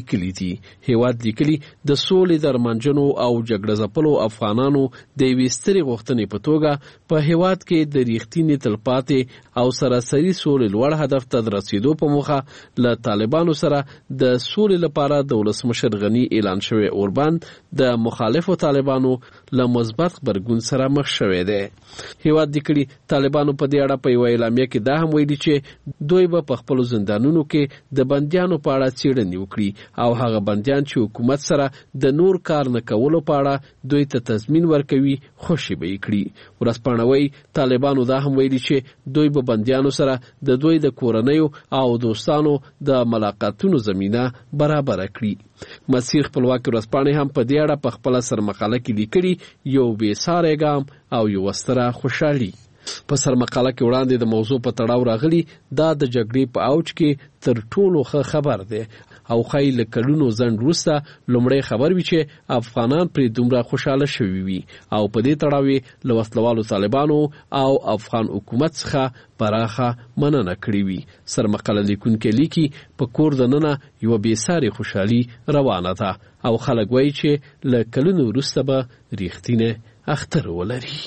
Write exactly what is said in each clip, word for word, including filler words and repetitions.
لیکلي دي. هیواد لیکلي د سولې درمنجنو او جګړه ځپلو افغانانو د یوې سترې غوښتنې په توګه په هیواد کې د ریښتینې تلپاتې او سراسري سولې لوړ هدف ته د رسیدو په موخه له طالبانو سره د سولې لپاره د ولسمشر غني اعلان شوی اوربند د مخالفو طالبانو له مثبت غبرګون سره مخ شوی دی. هیواد لیکلي طالبانو په دې اړه په یوه اعلامیه کې دا هم ویلي چې دوی به په خپلو زندانونو کې د بندیانو په اړه څېړنې وکړي او هغه بندیان چې حکومت سره د نور کار نه کولو په اړه دوی ته تضمین ورکوي خوشي به یې کړي. ورځپاڼه وایي طالبانو دا هم ویلي چې دوی به بندیانو سره د دوی د کورنیو او دوستانو د ملاقاتونو زمینه برابره کړي. مسیر خپلواکي ورځپاڼې هم په دې اړه په خپله سرمقاله کې لیکلي یو بېساری ګام او یوه ستره خوشحالي. په سرمقاله کې وړاندې د موضوع په تړاو راغلي دا د جګړې په اوج کې تر ټولو ښه خبر دی او ښایي له کلونو ځنډ وروسته لومړی خبر وي چې افغانان پرې دومره خوشحاله شوي وي او په دې تړاو یې له وسلوالو طالبانو او افغان حکومت څخه پراخه مننه کړې وي. سرمقاله لیکونکی لیکي په کور دننه یوه بېسارې خوشحالي روانه ده او خلک وایي چې له کلونو وروسته به ریښتینې اختر ولري.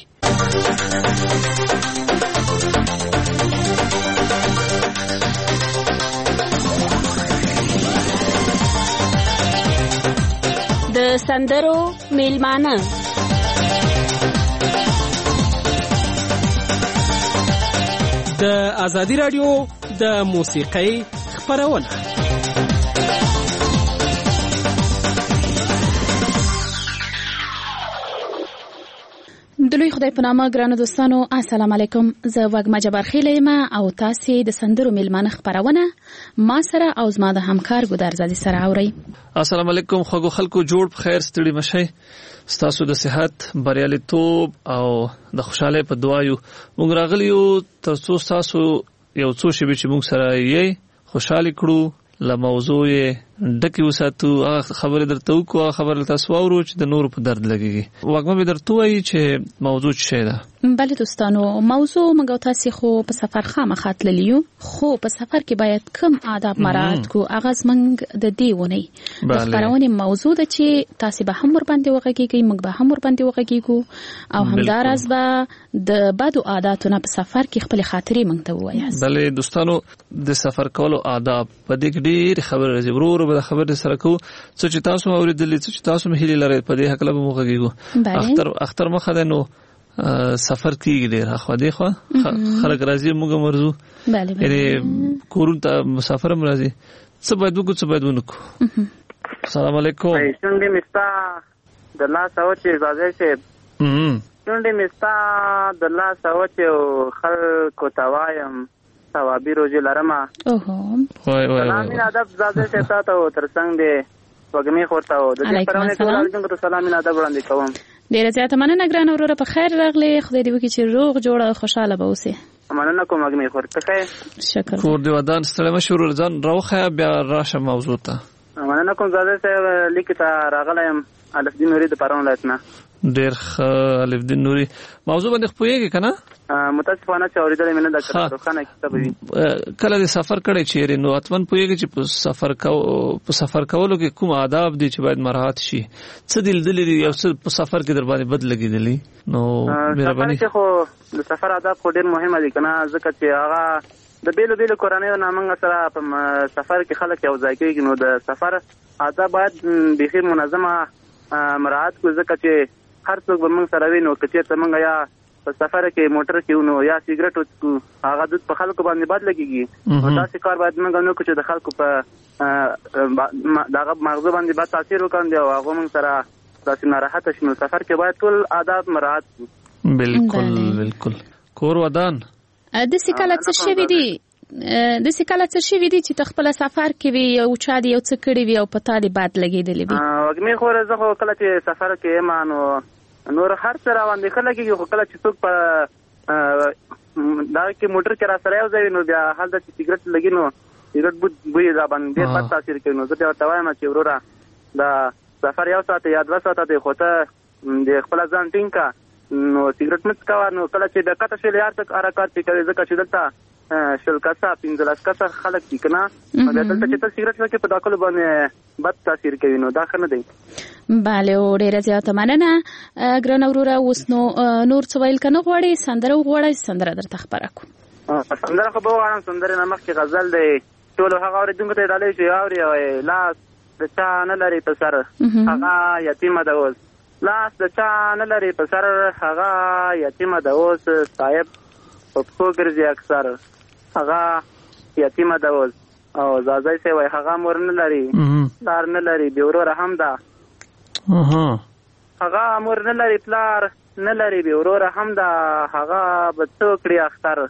د سندرو میلمانه د ازادي رادیو د موسیقۍ خپرونه. د لوی خدای په نامه ګرانو دوستانو السلام علیکم. زه وګما جبار خیل یم او تاسو د سندرو میلمانه خبرونه ما سره او زما د همکار ګودر زادي سره اوري. السلام علیکم خو خلکو جوړ په خیر ستړي مشي ستاسو د صحت بریالیتوب او د خوشاله په دعایو مونږ راغلیو ترڅو تاسو یو څو شی چې مونږ سره یې خوشاله کړو له موضوع ډکه وساتو. هغه خبره درته وکړو خبره تاسو اورو چې د نور په درد لګيږي. وګمه به درته وایي چې موضوع څه ده. بله دوستانو موضوع موږ تاسو خو په سفر خامخا تللیو خو په سفر کې باید کم آداب مراعات کو. هغه زمنګ د دې ونی د خبرونه موضوع ده چې تاسو به هم ور باندې وغږیږئ موږ به هم ور باندې وغږیږو او همدارس به د بدو عادتونو په سفر کې خپل خاطرې موږ ته وایاست. بله دوستانو د سفر کولو آداب په دې کې ډېر خبره راځي. ورور به خبره سره کو څه چې تاسو اوریدلې څه چې تاسو مهلي لري په دې حق له موږ اختر اختر مخه ده نو سفر کیږي ډیر خو دې خو خلک راځي موږ مرزو یعنی کورون ته مسافر هم راځي څه باید وکړو څه باید ونه کړو. السلام علیکم. څنګه مستا د لا سوچ اجازه شه څنګه مستا د لا سوچ خلکو توایم ثوابي روزي لرمه. اوه وای وای سلام ادب زاده شه تاسو ترڅنګ دې وګمې خورته و د دې پرونه ټول ته سلام ادب وړاندې کوم. ډیره زیاته مننه ګران وروره په خیر راغلی. خدای دې وکړي چې روغ جوړه خوشاله به اوسې. مننه کوم وګمې خورته خیر شکر. کور دې ودان ستړي مشور ځان راوخه بیا راشه موضوع ته. مننه کوم زاده شه لیکه راغلایم الف دین نوري د پرونه لاتنه ډیر ښه الف دین نوري موضوع باندې خپويږي کنه. متاسفانه چې اوریدل مینه د کارخانه کتاب وی کله د سفر کړي چیرې نو اتمن پويږي چې په سفر کو په سفر کولو کې کوم آداب دي چې باید مراعات شي. څه دل دل یو څه په سفر کې در باندې بد لګیدلی نو مهرباني. سفر کې خو د سفر آداب خو ډیر مهمه دي کنه ځکه چې هغه د بیلو بیلو کورنیو نامنګ سره په سفر کې خلک یو ځای کېږي نو د سفر آداب باید بخیر منظمه مراعات کو ځکه چې هر څوک به موږ سره وینو کچې ته موږ یا په سفر کې موټر کې ونو یا سیګریټ وڅکو هغه د په خلکو باندې بد لګيږي او تاسو کار باید موږ نو چې د خلکو په دغه مغزو باندې بد تاثیر وکړي او هغه موږ سره تاسو ناراحت شنو. سفر کې باید ټول آداب مراعات کړو. بالکل بالکل. کور ودان د سکاله څه شوی دی د سکاله څه شوی دی چې تخپل سفر کې وي او چا دی یو څه کړی وي او په تالي باد لګیدلی وي. وګمې خو زه خو کله چې سفر کې مانو نور هر څه روان دي خلک کې خو کله چې څوک په دا کې موټر کې را سره یو ځای نو بیا حال د سیګریټ لګي نو سیګریټ بوی دا باندې په تاثیر کوي. نو زه ته وایم چې وروره دا سفر یو ساعت یا دوه ساعت دی خو ته د خپل ځان ټینګه نو سیګریټ مت کاوه نو کله چې د کته شل یار تک حرکت کوي ځکه چې دلته شل کسه پنځلس کسه خلک دي کنه مګر دلته چې تاسو سیګریټ وکړي په داخله باندې بد تاثیر کوي نو دا ښه نه دی. بله او ډیره زیاته مننه ګران وروره. اوس نو نور څه ویل کنه غواړي سندره وغواړي سندره درته خبره کوم. سندره خو به وغواړم سندره نه مخکې غزل دی ټول هغه اورېدونکو ته ډالۍ چې اوري لاس د چا نه لري په سر هغه یتیمه ده اوس لاس د چا نه لري په سر هغه یتیمه ده اوس صاحب په پښو ګرځي اکثر هغه یتیمه ده اوس او زازی سی وای هغه مور نه لري پلار نه لري بې وروره هم ده هغه مور نه لري پلار نه لري بې وروره هم ده هغه به څه وکړي اختر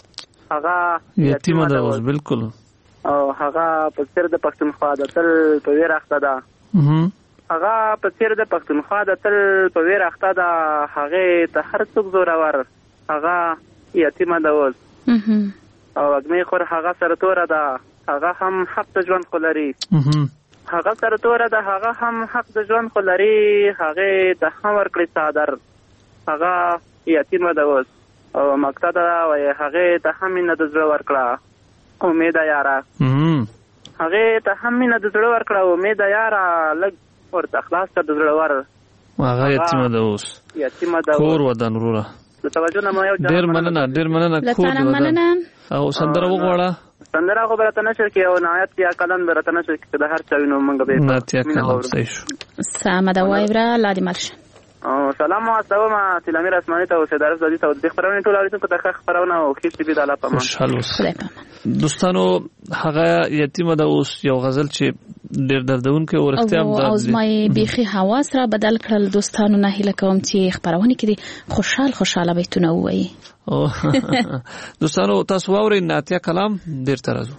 هغه یتیمه ده اوس بالکل او هغه په څیر د پښتونخوا د تل په ویر اخته ده هغه په څیر د پښتونخوا د تل په ویر اخته ده هغه ته هر څوک زورور هغه یتیمه ده اوس او اګمې خور هغه سره توره ده هغه هم حق د ژوند خو لري هغه سره توره ده هغه هم حق د ژوند خو لري هغه ته هم ورکړي څادر هغه یتیمه ده اوس او مقته ده وایي هغه ته هم مینه د زړه ورکړه امید یاره هغه ته هم مینه د زړه ورکړه امید یاره لږ ورته خلاص کړه د زړه ور هغه یتیمه ده اوس یتیمه ده کور ودان وروره د توجه نه مو یو ډیر مننه ډیر مننه کور ودان او سندره وغواړه سندره خو برته نشر کې او نهایت یا کلم برته نشر کې د هر چا وینو مونږ به نهایت یا کلم صحیح شو سلام دا وایبرا لا دی مرش او سلام او ما تلامیر اسماني ته اوسه درس د دې ته د خبرونه ټول اړیدونکو ته خبرونه او خېشت به د الله په مان خوشاله اوسه دوستانو هغه یتیمه ده اوس یو غزل چې ډیر دردونکې ورختیا هم او زمای بيخي حواس را بدل کړل دوستانو نه هله کوم چې خبرونه کړي خوشحال خوشاله بیتونه وایي دوستانو تاسو واورئ ناتیا کلام ډیر ترازو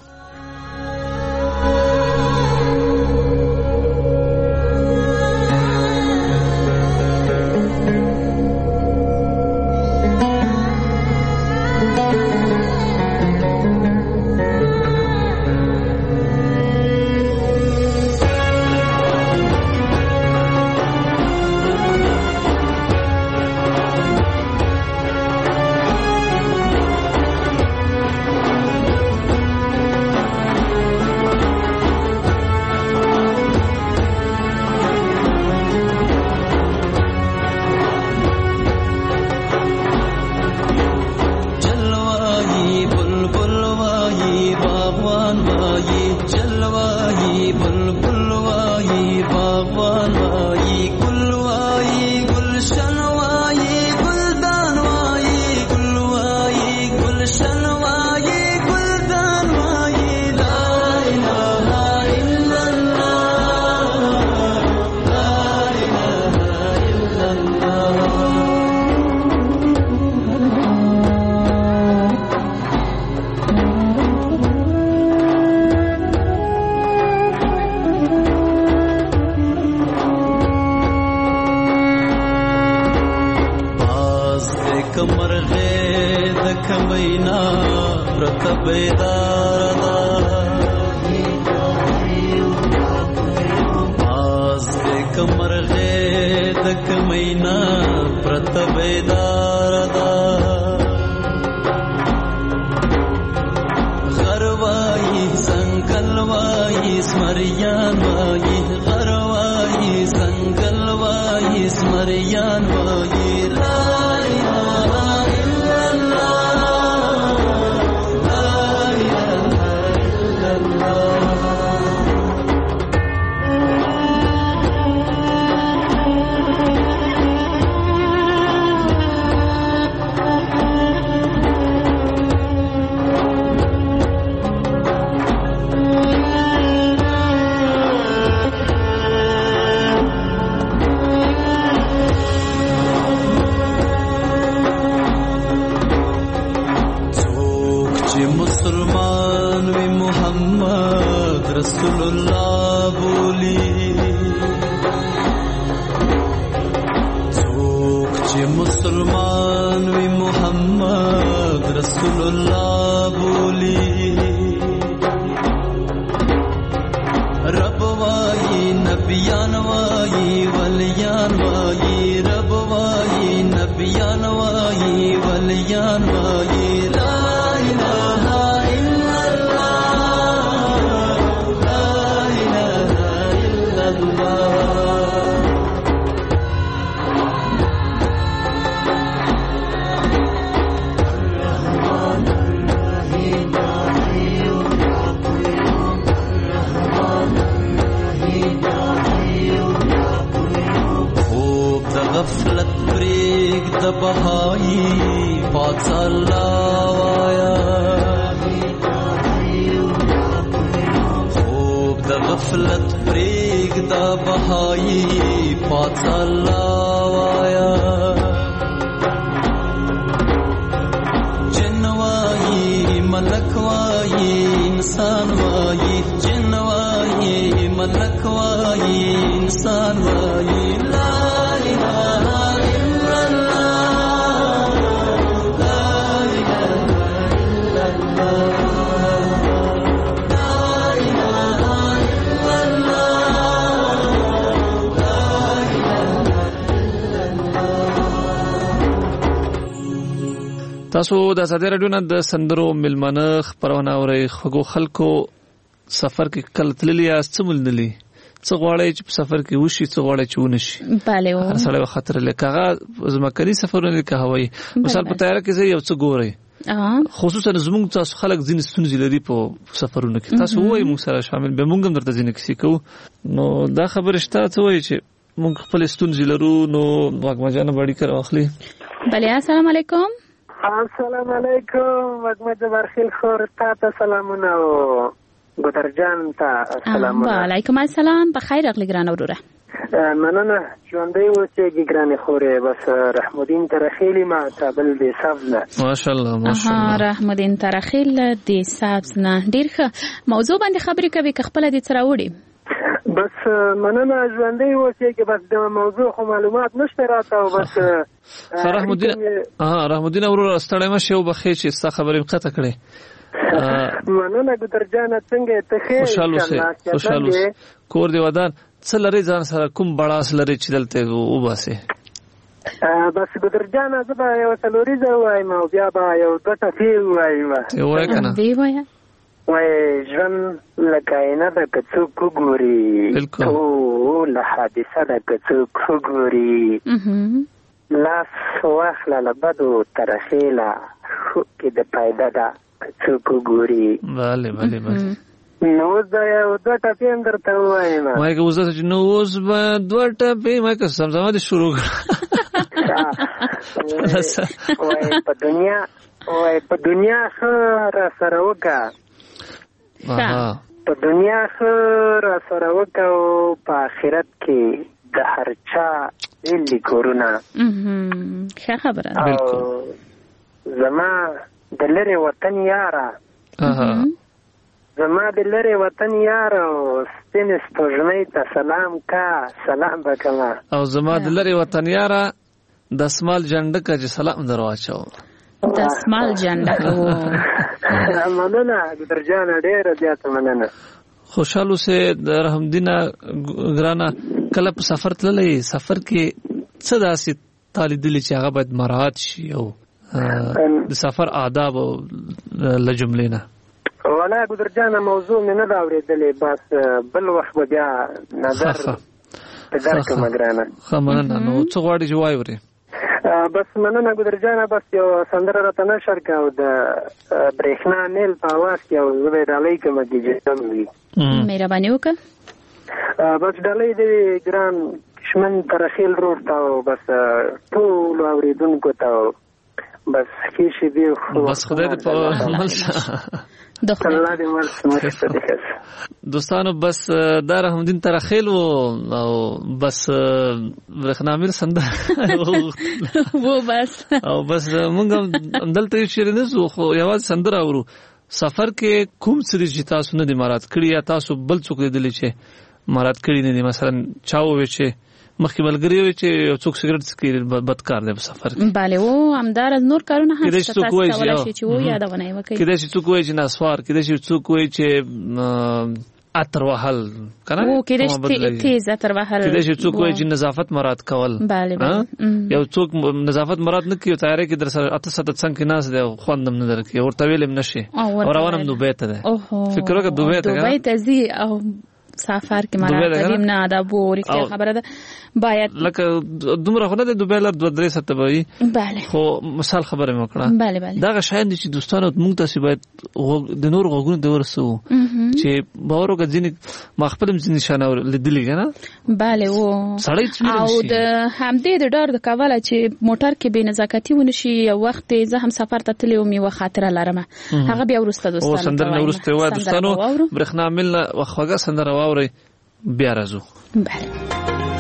نبیان وای ولیان وای لا اله د بهایي پاک الله وایا خوب د غفلت پریګ د بهایي پاک الله وایا جنوایي ملک وایي انسان وایي جنوایي ملک وایي انسان وایي لا اله الا الله لا اله الا الله لا اله الا الله لا اله الا الله. تاسو د ازادي رادیو نه د سندرو ملمنه خبرونه اورئ. خو خلکو سفر کې کله تللی یا څه ملنلی څه غواړي چې په سفر کې وشي څه غواړي چې ونشي. bale و هر سړی خطر لکه زمکري سفرونه کې هوایي مثال په تیار کې زه یو څه ګوري خصوصا زموږ تاسو خلک ځین ستونزې لري په سفرونو کې تاسو وایي موږ سره شامل به موږ هم درته ځین کیسې کوو. نو دا خبره شته څه وایي چې موږ خپل ستونزې لرو نو واګمجانه باندې کار واخلي. bale السلام علیکم. السلام علیکم واګمج برخیل خور تاسو سلامونه او ګدرجان ته سلامونه. وعلیکم السلام بخیر اغلی ګران وروره. مننه ژوندۍ اوسېږي ګرانې خورې بس رحمدین ترخیلی ما کابل د سبز نه ماشاءالله ماشاءالله رحمدین ترخیل د سبز نه ډیر ښه موضوع باندې خبرې کوي که خپل دې سره وړي. بس مننه ژوندۍ اوسېږي بس د موضوع خو معلومات نشته راته او بس رحمدین ها رحمدین ورور ستړی مشه او بخې چې ستا خبرې قطع کړې. مننه ګدرجان څنګه ته خیر خوشاله اوسې خوشاله اوسې کور دی ودان څه لري ځان سره کوم بڑاس لري چې دلته و باسه. بس ګدرجان زه به یو څلوریزه وایم او بیا به یو دوه ټپې وایم. وایه کنه دی وایه وای ژوند لکه نه د کڅوک ګوري ټول حادثه د کڅوک ګوري لاس واخله لبدو ترخیله کې د پیدا ده کڅوک ګوري. bale bale bale نو دا یو دوه ټپې هم درته وایم. ما که اوس چې نو اوس به دوه ټپې ما که سمزما دې شروع کړه. وای په دنیا وای په دنیا ښه را سره وکړه په دنیا ښه را سره وکړه او په آخرت کې د هر چا ایلي کورونه. ښه خبره او زما د لرې وطن یاره زما د لرې وطن یاره او سپینې سپوږمۍ ته سلام کا سلام به کومه او زما د لرې وطن یاره دسمال جنډکه چې سلام در واچو دسمال جنډکه مننه ګدرجانه ډېره زیاته مننه. خوشحال اوسې د رحمدینه ګرانه کله په سفر تللی سفر کې څه داسې تا لیدلي چې هغه باید مراعات شي او د سفر آداب او له جملې نه؟ ولا ګدرجانه موضوع مې نه ده اورېدلې بس بل وخت به بیا نظر درکړم ګرانه. ښه مننه. نو څه غواړې چې وایې؟ بس مننه ګدرجانه بس یو سندره راته نشر که او د برېښنا میل په اواز کې او زه به یې ډالۍ کړم ډیجیټل وي. مهرباني وکړه. بس ډالۍ دې ګران کشمن ترخیل رور ته او بس ټولو اورېدونکو ته بس ښې شېبې بس خدای دې په عمل شه الله دې مرسته مرسته دې ښه. دوستانو بس دا رحمدین ترخیل و او بس برېښنامیر سندره و بس او بس موږ دلته شیرینه زو خو یوازې سندره اورو. سفر کې کوم څه دي چې تاسو نه دي مراعات کړي یا تاسو بل څوک لیدلی چې مراعات کړي نه دي؟ مثلا چا وویل چې مخکې ملګری وي چې یو څوک سګرټ څکي بدکار دی په سفر کې. bale و همدارز نور کارونه هم کېدای شي څوک وایي چې و یادونه یې وکړي. کېدای شي څوک وایي چې نسوار کېدای شي څوک وایي چې عطر وهل کنه و کېدای شي تیز عطر وهل کېدای شي څوک وایي چې نظافت مراعات کول. bale یو څوک نظافت مراعات نه کوي تیارې کې در سره اته ساعت څنګه کې ناس دی خوند هم نه درکې ورته ویلم نشي او روانم دوبه ته ده. فکر وکړه دوبه ته دوبه ته زی او سفر کې مراد قدیم نه دا بوري خبره ده باید لکه دومره خو نه د دوبه لار دوه درې ساعته وي bale خو مثال خبره مې وکړه bale bale دا شاید چې دوستانو موږ تاسو باید د نور غوګونو د ورسو چې باورو کې ځینې مخبلم ځینې نشانه لیدلې کنه bale و او د همدې د ډار د کاواله چې موټر کې بې نزاکتی ونشي یو وخت زه هم سفر ته تللی وم یو خاطره لرم هغه بیا ورسته دوستانو او سندره ورسته و دوستانو برخنا مل وخوګه سندره واوري بیا راځو bale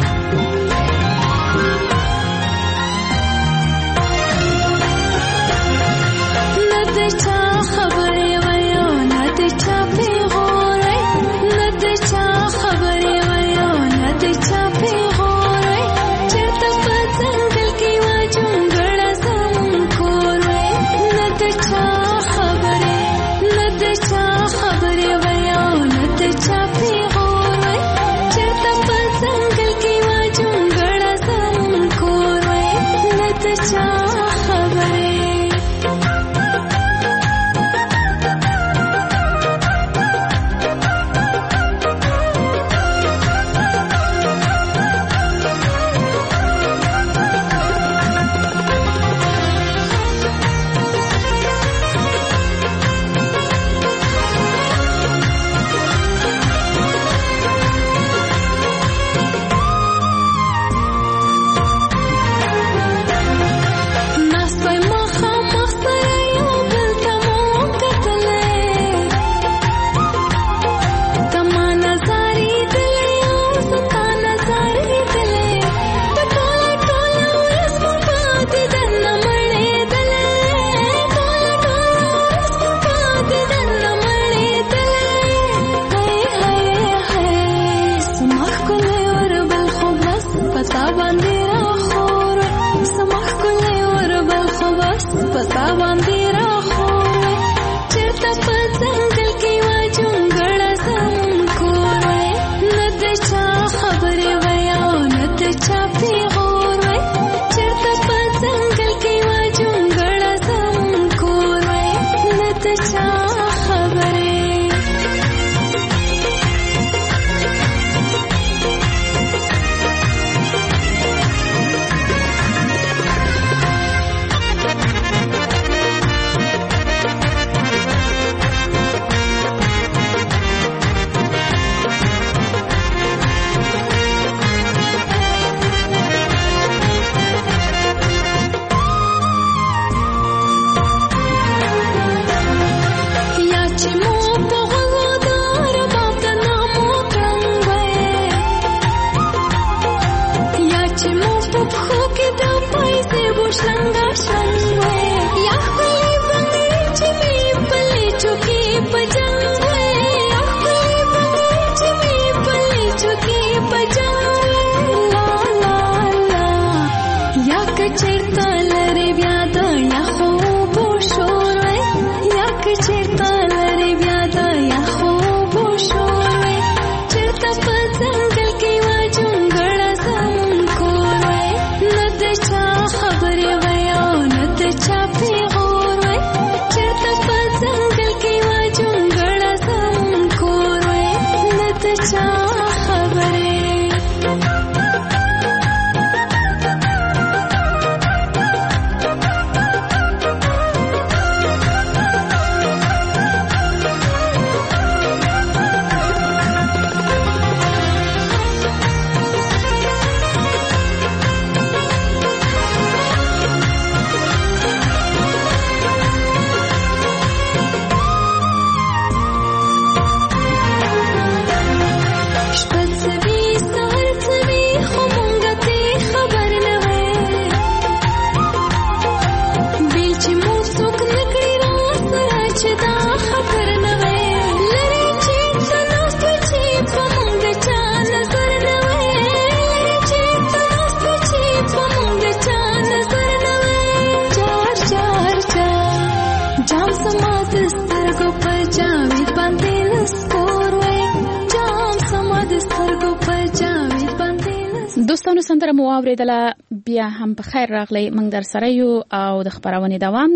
دوستانو سندره مو اوریدله بیا هم په خیر راغلی موږ در سره یو او د خبرونه دوام ده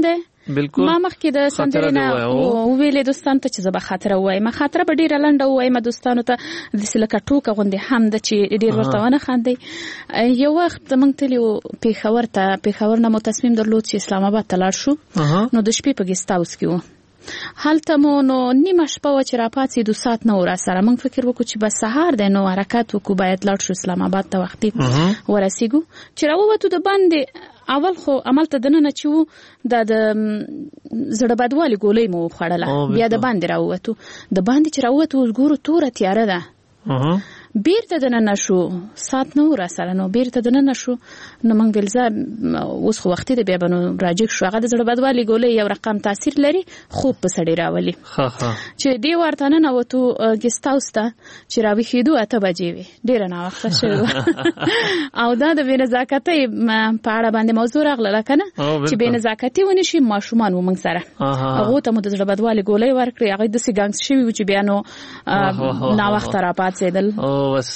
بالکل ما مخکې د سندرې نه ویلې دوستانو ته چې زه به خاطره ووایم. خاطره به ډېره لنډه ووایم دوستانو ته، داسې لکه ټوکه غوندې هم ده چې ډېر ورته ونه خاندئ. یو وخت موږ تللي وو پېښور ته، پېښور نه مو تصمیم درلود چې اسلام آباد ته لاړ شو. نو د شپې په ګیسټ هاوس کې وو. هلته مو نو نیمه شپه وه چې راپاڅېدو، ساعت نه و راسره. موږ فکر وکړو چې بس سهار دی نو حرکت وکړو، باید لاړ شو اسلام آباد ته وختي ورسېږو. چې راووتو د باندې اول خو عملته دننه چې وو دا د زړه بدوالي ګولۍ مو وخوړله، بیا د باندې راووتو. د باندې چې راووتو اوس ګورو توره تیاره ده. بیرته دننه شو، ساعت نه و راسره، نو بیرته دننه شو. نو موږ ویل زه اوس خو وختي دی، بیا به نو راجګ شو. هغه د زړه بدوالي ګولۍ یو رقم تاثیر لري، خوب په سړی راولي. چې دې ورته ننوتو ګیسټ هاوس ته چې راویښېدو اته بجې وې، ډېره ناوخته شوې وه. او دا د بې نزاکتۍ په اړه باندې موضوع راغله که نه، چې بې نزاکتي ونې شي. ماشومان وو موږ سره، هغو ته مو د زړه بدوالي ګولۍ ورکړې. هغوی داسې ګنګس شوي وو چې بیا نو ناوخته راپاڅېدل. بس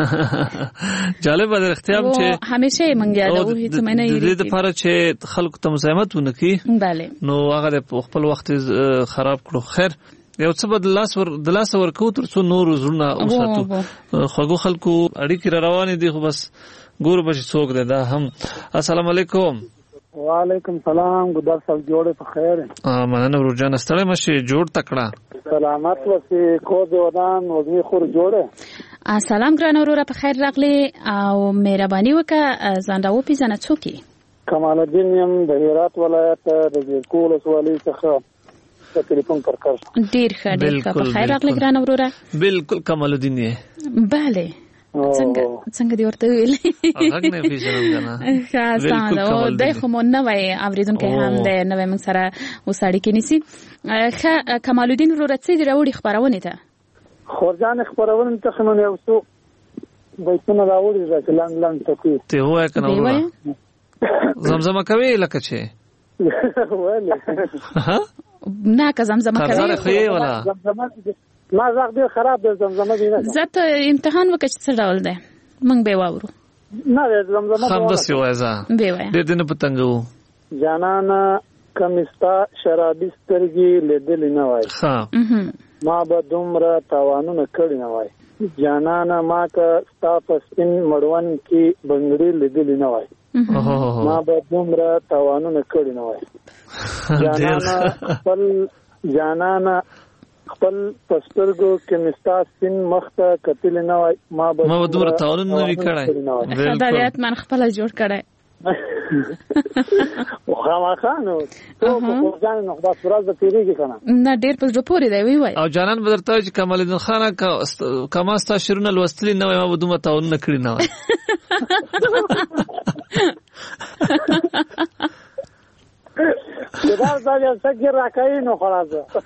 جالب ده اختیام چې همیشه مونږ یادو هیڅ مې نه یری د لپاره چې خلکو ته مزاحمت ونه کی. bale نو هغه خپل وخت خراب کړو. خیر یو څه بد لاس ور د لاس ورکو تر څو نور زړه وساتو. خو خلکو اړیکې را روانې دي، خو بس ګورو به څوک دی دا هم. السلام علیکم. وعلیکم سلام. ګدار صاحب جوړه په خیر؟ مننه ورجان ستړی مشه، جوړ تکړه سلامت وسی کو ودان وزنی خور جوړه. سلام ګران وروره، په خیر راغلی او مهرباني وکړه ځان راوپېژنه څوک یې؟ کمال الدین یم د هرات ولایت د زیرکو ولسوالۍ څخه د ټلیفون پر کار. ډېر ښه ډېر ښه، په خیر راغلی ګران وروره. بالکل کمال الدین یې. bale څنګه څنګه دی ورته ویلې؟ هغه نه پیژنم کنه. ښه سم ده. او دای خو مو نوی اورېدونکی هم دی، نوی موږ سره اوس اړیکې نیسي. ښه کمال الدین وروره څه دې راوړي خپرونې ته؟ خورجان خبرونه ته خمن یو څو بیتونه راوړي چې لاند لاند تکي ته وای کنه وروره زمزمه کوي لکه چې وله ها نه که زمزمه کوي خو یې ولا ما زغ دی خراب دی زمزمه دی نه. زت امتحان وکړ چې څه ډول دی موږ به واورو. نه زمزمه هم د سی وایزا به وای د دې نه پتنګو جانانا کمستا شرابي سترګي لیدل نه وای. ها ما به دومره تاوانونه کړی نه وای. جانانا ما که ستا په سپین مړوند کې بنګړي لیدلې نه وای. ما به دومره تاوانونه کړی نه وای. جانانا خپل جانانا خپل پسترګو کې مستا سپین مخته کتل نه وای. ما به ما به دومره تاوانونه نه وکړای. خدایات من خپل جوړ کړای. خامخانو ته په ځان نو خدا سراز د پیریږي کنه. نه ډېر په جوړ دی وی وای. او جانان بدرته چې کمال الدین خان کما ستا شیرونه لوستلی نه وای، ما به دومره تاون نه کړی نه وای. دا ځای څنګه راکای نو خلاص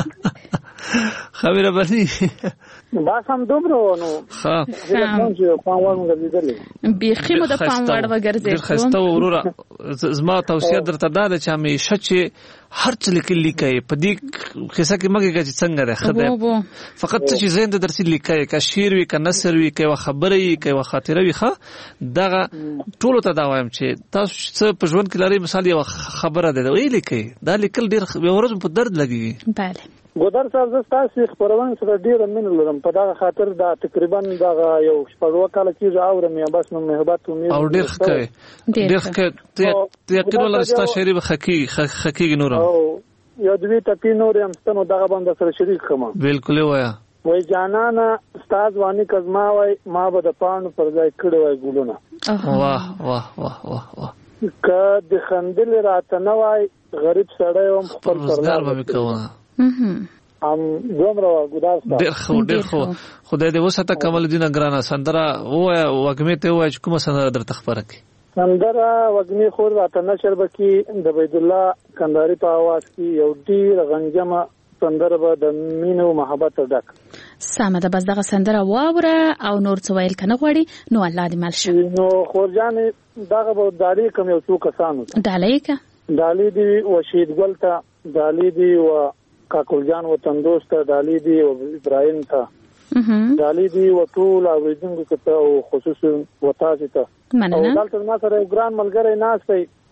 خبره بني با سم دومره نو ها چې په وانه غوډېدل بیخي مو د پام وړ وګرځي. خسته وروره زما توصیه درته دا ده چې همیشه چې هر څه لیکل لیکي په دې قصه کې مګه چې څنګه ده خدای فقط چې زین د درسي لیکي کا شعر وي کا نثر وي کا خبره وي کا خاطره وي ښه دغه ټول ته دا وایم چې تاسو په ژوند کې لري مثال یو خبره ده وی لیکي دا لیکل ډیر ورځ په درد لګي. bale ګودر صاحب زه تاسو خبرونه سره ډیر مين لرم په دا خاطر دا تقریبا دا یو شپږ کال کېږي اورم یا بس نو محبت امید او ډیر ښه ډیر ښه ته یقین ولر ستا شعر به حقيقي حقيقي نور او یو دوی ته نور هم ستنو دغه باندې سره شریک کوم. بالکل وایا وای جانانا استاد وانی کزما وای ما به د پاڼو پر ځای کړه وای ګلونه. واه واه واه واه واه که د خندل راته نه وای غریب سړی هم خپل روزګار به کوه. ام دومره ګدار صاحب ډېر خو ډېر خو خدای دې وساته کمال الدین ګرانه سندره وای وګمې ته وای کومه سندره درته خبره کی سندره وګمې خور راته نشر بکی د بيد الله کندهاري په आवाज کې یو ډیر غنجمه سندره به د مینو محبت ډک. سمه ده، بس دغه سندره واوره او نور څه ویل کنه غواړي نو الله دې مال شه. نو خورجان دغه به دالي کوم یو څو کسانو دالي کا دالي دی وشید ګل ته دالي دی و کاکل جان وطن دوست دالي دی و ابراهيم ته دالي دی و ټول اوریدونکو ته او خصوصا وتاسو ته. مننه. او دلته ما سره ګران ملګری ناس دی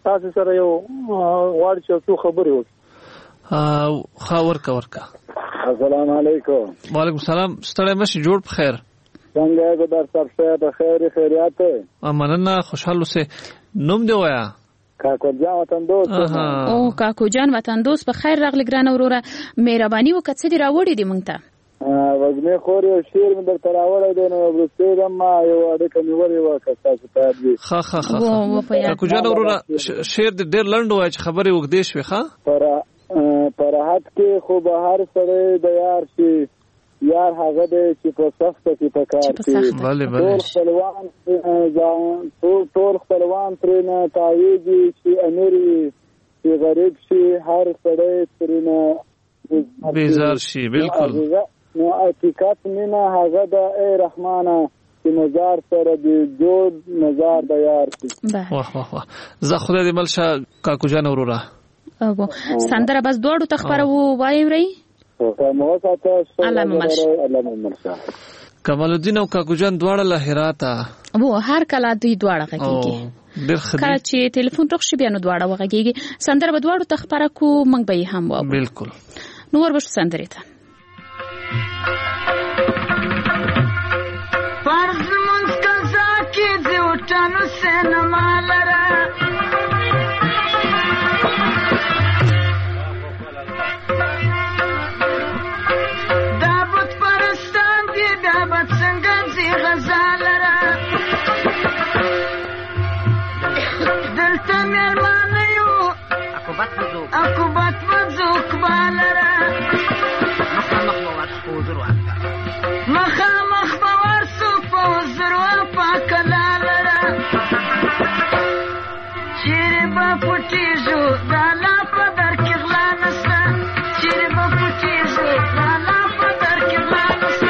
تاسو سره یو غواړم چې څو خبرې وکړم. ا خاور کا ورکا. السلام علیکم. وعلیکم السلام. ستړی مشه جوړ په خیر. څنګه یې در سره په خیر خیریات ته؟ مننه خوشاله سه. نوم دی وایا؟ کاکو جان وطن دوست. او کاکو جان وطن دوست په خیر راغلی ګران وروره. مهرباني وکړه څه دی راوړی دی مونږ ته؟ وزمه خور یو شیر مې در تراوړی دی نو ورسته ما یو اډه نیولې و که تاسو ته دی. ها ها ها. کاکو جان وروره شیر د ډیر لنډ وای چې خبرې وګدې شوې ښا؟ پر پر حد کې خو به هر سره د یار شي یار هغه دی چې په سخته کې پکار شي. بله بله. ټول خپلوان ټول ټول خپلوان ترنه تاویږي چې امیر شي غریب شي هر سره ترنه بیزار شي. بالکل. نو حقیقت مینا هغه د ای رحمانه چې نظر سره د جوړ نظر د یار شي. واه واه واه. زه خدای دې ملشه کاکو جان وروره. او سندره بس دوړو تخبره و وایوري. مو ساته الله مملشه. الله مملشه. کمال الدین او کاکو جان دواړه له هراته. وو هر کله دوی دواړه غږیږي. ډېر ښه. کله چې ټلیفون روښ شي بیا نو دواړه وغږیږي. سندره به دواړو تخبره کو موږ به هم وو. بالکل. نو ور بش سندره ته. فرض منځ قضا کې دی وټانو سینما لره دا بت پرستان دی دا بت څنګه زی غزال لره دلته مېرمانه یو عقوبت مزوک بالره مخامخ باور سو پوزر و پاکلال را چیری با پوٹیجو دالا پدر کی غلانستا چیری با پوٹیجو دالا پدر کی غلانستا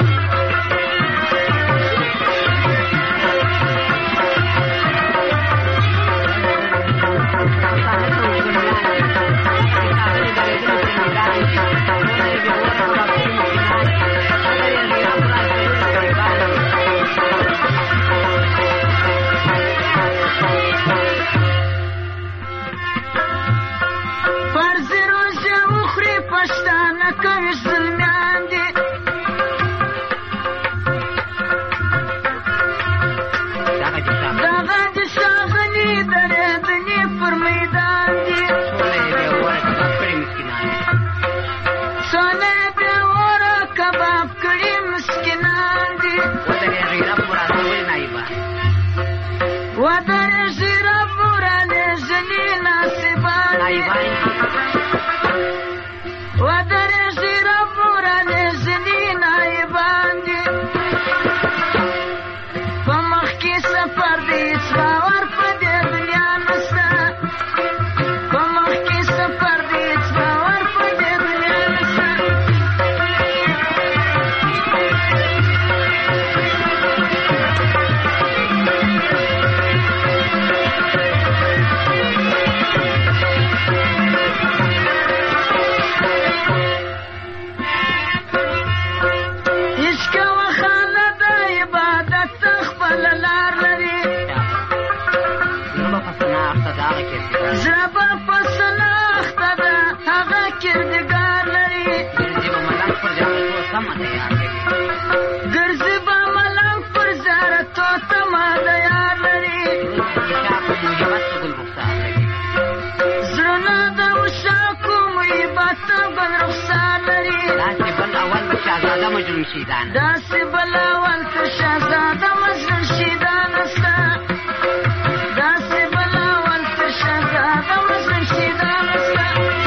داسې بلاول ته شهزاده مجنون شیدان استا داسې بلاول ته شهزاده مجنون شیدان استا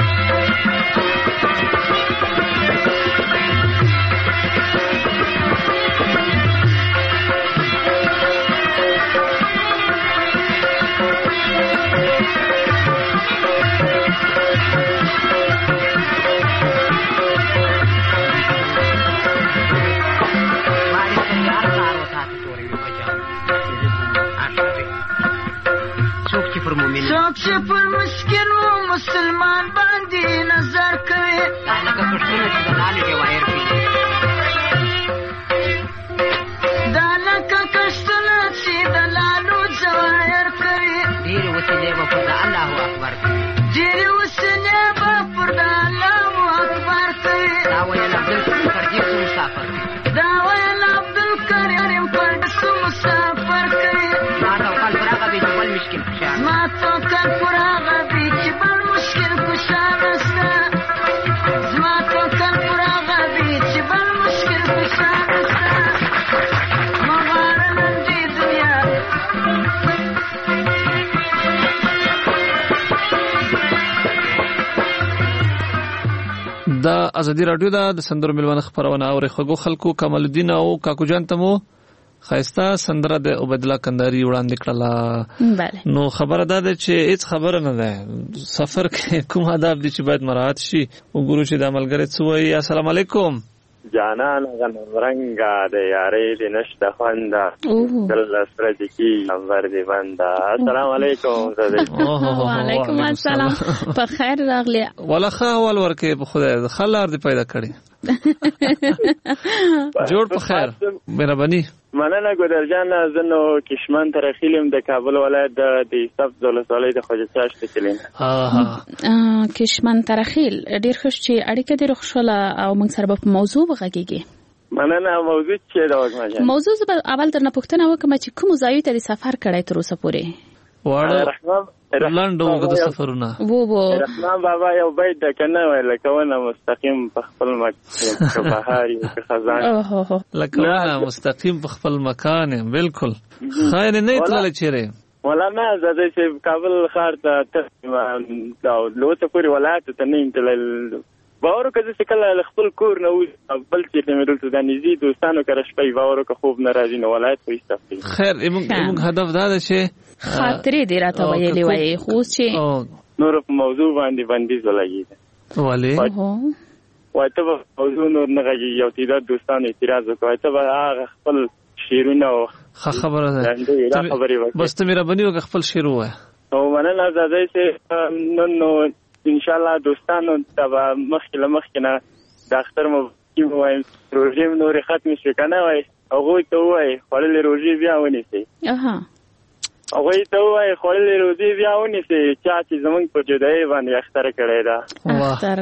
څوک چې پر مسکین و مسلمان باندې نظر کوي لکه پښتون چې د لالو جواهر کوي دا لکه کښتونه چې د لالو جواهر کوي ډېرې وسیلې به په ازادي رادیو د سندرو ملونه خبرونه او خغو خلکو کمال الدین او کاکو جان تمو خایسته سندره د عبید الله کندهاری وړاندې کړله. بله. نو خبره ده چې هیڅ خبره نه ده سفر کې کوم آداب دي چې باید مراعات شي. وګورو چې د عملګری څه وایي. السلام علیکم. جانان غنم رنگا د یارې د نشته خوند دل سره د کی نمبر دی بندا. السلام علیکم. وعلیکم السلام. په خیر راغلی. ولخه اول ورکه په خدای خلار دی پیدا کړی. جوړ په خیر مهرباني. مننه ګودر جان. زنو کشمن ترخیلم د کابل ولایت د سب ولسوالۍ د خوجساش تکلین. اه کشمن ترخیل ډیر خوش چې اړیکه دې رخصله او موږ سره په موضوع وغږیږي. مننه. موضوع چې دا وګمه. موضوع زه اول درنه پوښتنه وکم چې کوم ځای ته د سفر کړی تر اوسه پورې؟ واړه لاندو د سفرونه. وو وو رحمان بابا یو بیت د کنه ویل کونه مستقیم په خپل مکان په بهاري په خزان. اوه لکه مستقیم په خپل مکان. بالکل خیر نه تلل چیرې. ولا نه زده چې کابل ښار ته ته لوته پوری ولایت ته نه تلل. باور کړه چې کله خپل کور نه وي بل چې د مېرل ته نږدې دوستانو کړه شپې باور وکړه خوب ناراضي نه ولایت خو ایستفي. خیر موږ هدف دا ده چې خاطرې دې راته ویلې وای خو چې نور په موضوع باندې باندې ولګي. والے وای ته موضوع نور نه غږی یو تیرات دوستانو اعتراض وکړ ته هغه خپل شیرونه او خبره ده بس ته مهرباني وکړه خپل شیر وای. او مننه زده چې نن نو ان شاء الله دوستانو ته مخکې مخکې نه د اختر مو وایم روزي نور ختم شي کنه وای هغه ته وای خپل روزي بیا ونیسي. اها هغه ته وای خپل روزي بیا ونیسي چې زمونږ په جدای باندې اختر کړی دا. اختر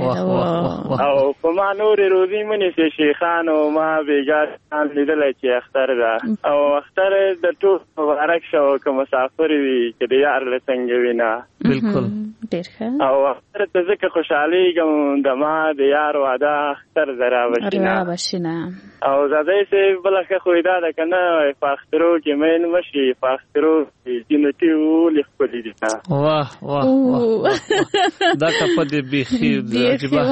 کړی دا او په ما نور روزي منیسي شیخان او ما بیګار لیدل چې اختر دا او اختر د ټول مبارک شو کوم مسافر وي چې د یار له څنګه وینا. بالکل ډیر ښه. او اختر ته ځکه خوشحالي کوم د ما د یار واده اختر زرا بشینا بشینا او زده چې بلکه خو دا ده کنه فاخترو کې مین مشي فاخترو جنتی ولې خپل دي. واه واه دا کپه دې بيخي عجيبه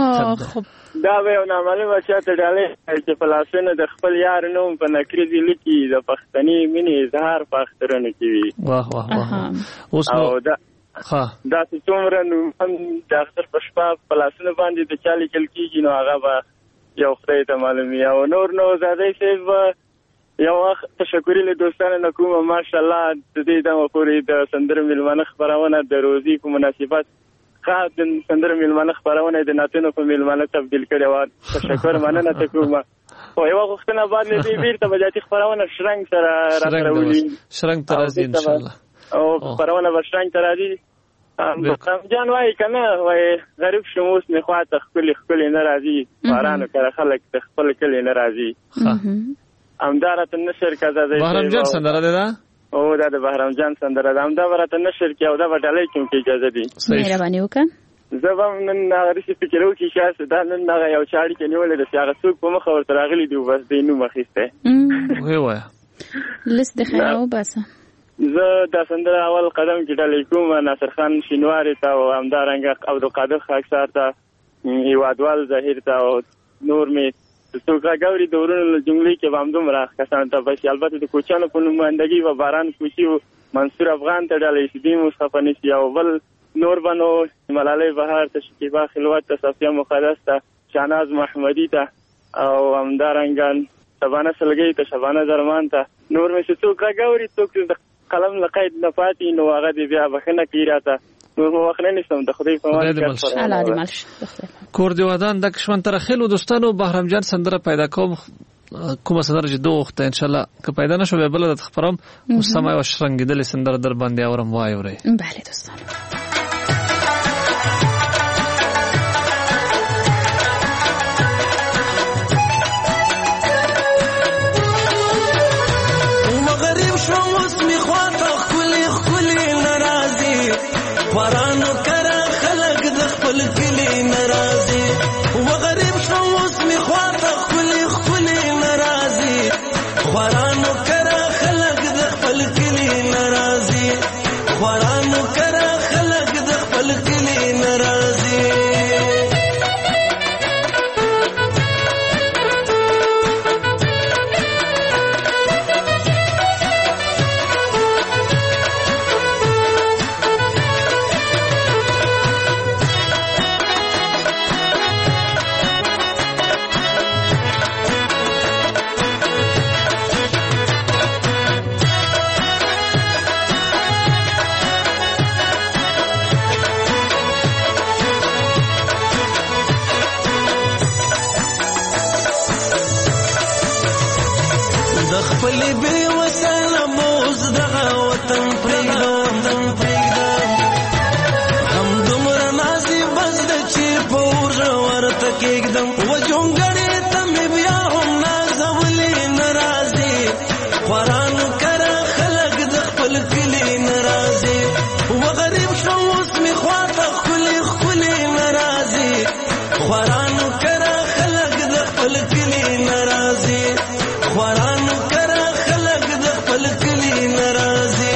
دا به یو نامعلومه چاته ډالې چې فلسفه د خپل یار نوم په نکریزي لیکي د پښتني مینې اظهار پښترونه کوي. واه واه واه اوس نو دا ها دا چې څومره نو هم د اختر په شپه فلسفه باندې د چالي کل کیږي نو هغه به یو خدای ته معلومي. او نور نو زده چې یو وخت تشکرې له دوستانو نه کوم ماشاءالله د دې دمه پورې د سندرو ملمنه خبرونه د روزي په مناسبت خاص د سندرو ملمنه خبرونه د ناتونو په ملمنه تبدیل کړي و. تشکر مننه ته کوم. او یو وختونه بعد له دې بیرته بجاتي خبرونه شرنګ سره راټولولي شرنګ ترازی ان شاء الله او خبرونه بشرنګ ترازی. جان وای کنه وای غریب شموس نه خواته خپل خپل ناراضي بارانو کړه خلک د خپل کلی ناراضي. امدارت نشر کزا دی بهرام جان سندره ده او دا د بهرام جان سندره ده امدارت نشر کې او دا وډالې کوم کې اجازه دي. مهرباني وکړه. زبم نن نغری څه فکر وکي شاسه دا نن نغه یو چاړي کې نیولې د سیاغه څوک په مخ ورته راغلي دی بس دې نو مخېسته وای وای لست د خیر او بس زه دا سندره اول قدم کې ډالې کوم ناصر خان شینواری ته او امدارنګ عبد القادر خاکسار ته یوادوال ظاهر ته او نور می څوکا ګوري دورونو جملې کې باندې راخ کسان ته بس البته د کوچانو په نمائندګي و باران کوشي منصور افغان ته ډالې سیدی مصطفی نسی او بل نور بنو ملاله بهار ته شکیبا خلوت ته صفیه مقدس ته شاناز محمدی ته او امدارنګان شبانه سلګي ته شبانه درمان ته نور مې څوکا ګوري څوک د قلم لقید نه پاتې نو هغه دی بیا بخنه کیراته نور وخت نه نشم د خدای په امان الله دې مالش کور دی ودان د کشمن ترخیل دوستانو بهرام جان سندره پیدا کوم کومه سندره چې دوه وخت ان شاء الله که پیدا نشو به بل د خبرم مسما او شرنګیدل سندره در باندې اورم وای اوري. بله دوستانو خوارانو کرا خلق د خپل کلی ناراضي و غریب شو اوس می خواته خپل خپل ناراضي خوارانو کرا خلق د خپل کلی ناراضي خوارانو کرا خلق د خپل کلی ناراضي خوارانو کرا خلق د خپل کلی ناراضي و غریب شو اوس می خواته خولي خولي ناراضي خوارانو کرا خلق د خپل کلی ناراضي خوارانو کرا خلق د خپل کلی ناراضي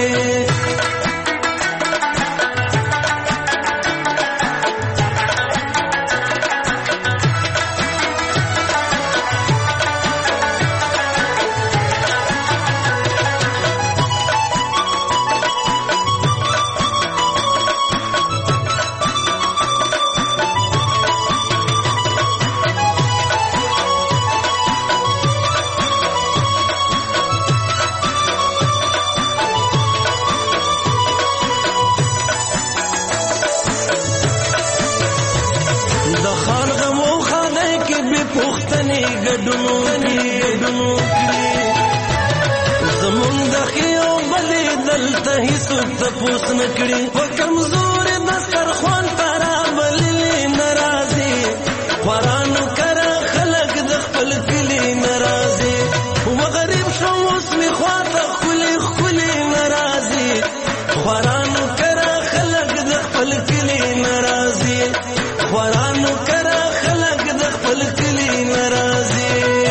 تپوس نکړي په کمزور دسترخوان ترا بللی ناراضي خوارانو کرا خلق د خپل کلی ناراضي و غریب شو اوس می خواته خولي خولي ناراضي خوارانو کرا خلق د خپل کلی ناراضي خوارانو کرا خلق د خپل کلی ناراضي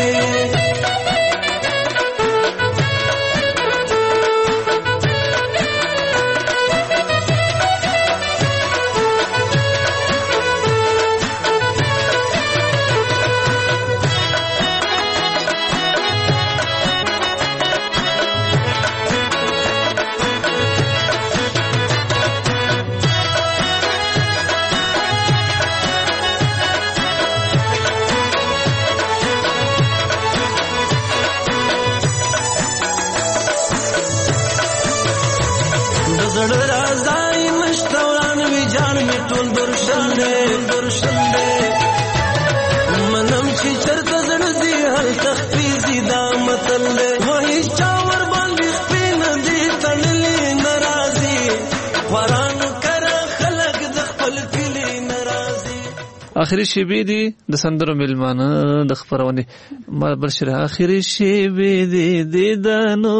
اخري شیبې دي د سندرو میلمانه د خبرونه ما برشر اخري شیبې دي د دانو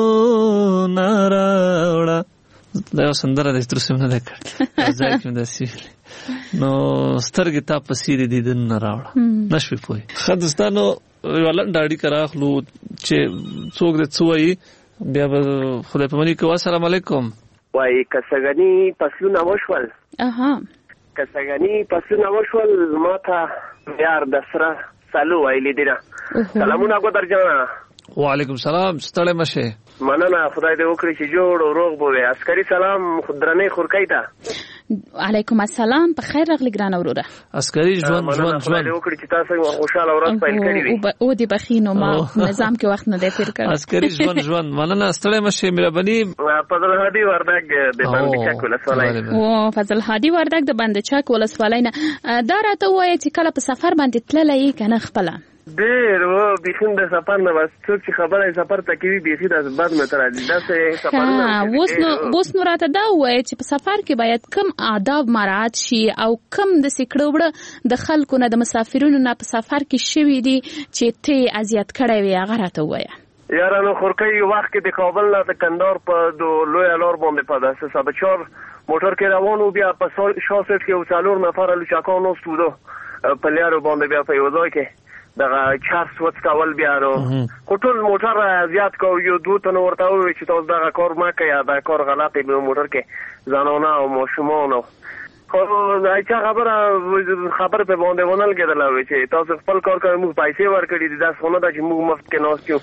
ناراوړه دا سندره د ترسم نه کړ ځکه مې داسې نو سترګې تا پسې دي د ناراوړه نشوي پوي خدستانو ولن داړي کراخلو چې څوک د څوي بیا خدای په منی کو السلام علیکم وای کسګنی پسونه وشول اها کسګنی پسونه وشول ماته یار دسره سالو ویلې دي سلامونه کو درجانا وعلیکم سلام ستړی مشه مننه خدای دې وکړي چې جوړ او روغ بوې عسکري سلام خدرنې خورکای ته علیکم السلام په خیر راغلی ګران اوروره عسکري ژوند ژوند ژوند دې وکړي چې تاسو خوشاله ورځ پیل کړی وي او دې بخینو ما نظام کې وخت نه دی تیر کړ عسکري ژوند ژوند مننه ستړی مشه مهرباني فضل هادي وردګ د باندې چک ولسوالۍ او فضل هادي وردګ د باندې چک ولسوالۍ نه دا راته وایي چې کله په سفر باندې تللی کنه خپل ډېر و بيخون د سفر نه بس څوک چې خبره سفر تکوي بيخي د بعد متر دي دا څه سفرونه اوس نو اوس نو راته دا وایي چې په سفر کې باید کم آداب مراعات شي او کم د سکړوړه د خلکو نه د مسافرونو نه په سفر کې شوي دي چې ته اذیت کړی وي هغه راته وایي یارانو خورکۍ وخت کې د کابل نه د کندهار په د لوی لار باندې په داسې سبچور موټر کې روانو بیا په شاسټ کې او څلور نفر لچکانو ستودو په لارو باندې بیا په یو ځای کې دغه چارس وڅ کول بیا نو ټول موټر زیات کو یو دوه تن ورته وي چې تاسو دغه کار ما کوي دا کار غلطي به موټر کې ځانونه او ماشومان خو دا چې خبره خبره په باندې ونل کېدل وي چې تاسو خپل کار کوي موږ پیسې ورکړي دي دا څونه د چې موږ مفت کې ناستو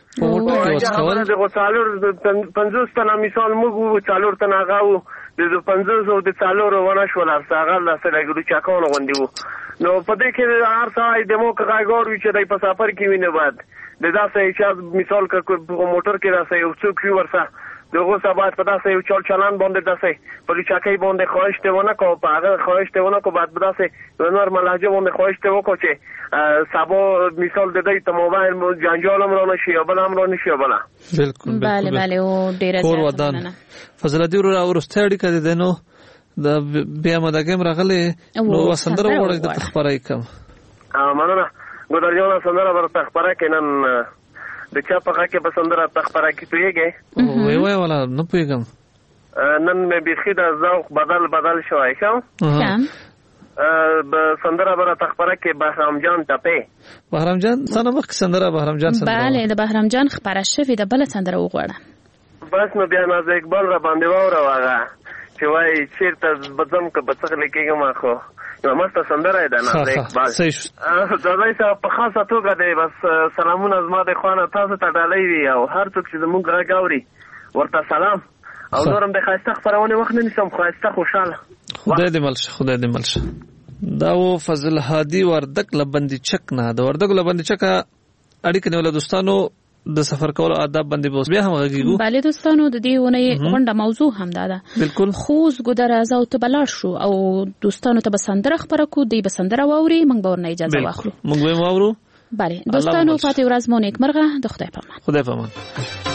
دغه څالور پنځوس تنه مثال موږ څالور تنه غاو د پنځوس او د څالور ونه شول هغه لاسه لګړو چاکونه غوندي وو نو په دې کې هر ځای د موکه غاګور وی چې د په سفر کې ویني بعد د داسې چې مثال ک موټر کې راځي یو څوک یو ورسه دغه سبات په داسې یو چل چلان باندې داسې په چاکي باندې خوښته ونه کو په هغه خوښته ونه کو بعد داسې نورمال لهجه باندې خوښته وکړو چې سبا مثال د دې ته موبایل جنجال هم رانه شي بل هم رانه شي بل بالکل bale bale او ډیر زیات فضل دی ورو ورستړی کړي دنو د بیا مدګم راغله نو وسندره وړي د خبرای کوم ا مننه ګودرجونا سندره ورته خبره کینن د چا په غږ کې به سندره تخپره کې پوهېږئ وای وای والا نه پوهېږم نن مې بیخي د ذوق بدل بدل شوی ښه به سندره به راته خپره کې بهرام جان ټپې بهرام جان څه نه مخکې سندره بهرام جان سندره بله د بهرام جان خپره شوې ده بله سندره وغواړه بس نو بیا نازه اقبال را باندې واوره هغه چې وایي چېرته به ځم که به څغلې کېږم خو یوه مسته سندره یې ده نازه اقبال دادی صاحب په خاصه توګه دی بس سلامونه زما د خوا نه تاسو ته ډالۍ وي او هر څوک چې زموږ غږ اوري ورته سلام او نورم د ښایسته خپرونې وخت نه نیسم ښایسته خوشحاله خدای دې ملشه خدای دې ملشه دا و فضل هادي وردک لبندي چک نه د وردک لبندي چک اړیکې نیول دوستانو د سفر کولو آداب باندې به بیا هم غږیږو بله دوستانو د دې ونې غونډه موضوع هم دا ده بالکل خوست ګودر او ته بلاړ شو او دوستانو ته به سندره خپره کو دوی به سندره واوري موږ به ورنه اجازه واخلو موږ به واورو بله دوستانو پاتې ورځ مو نیکمرغه د خدای په امان خدای په امان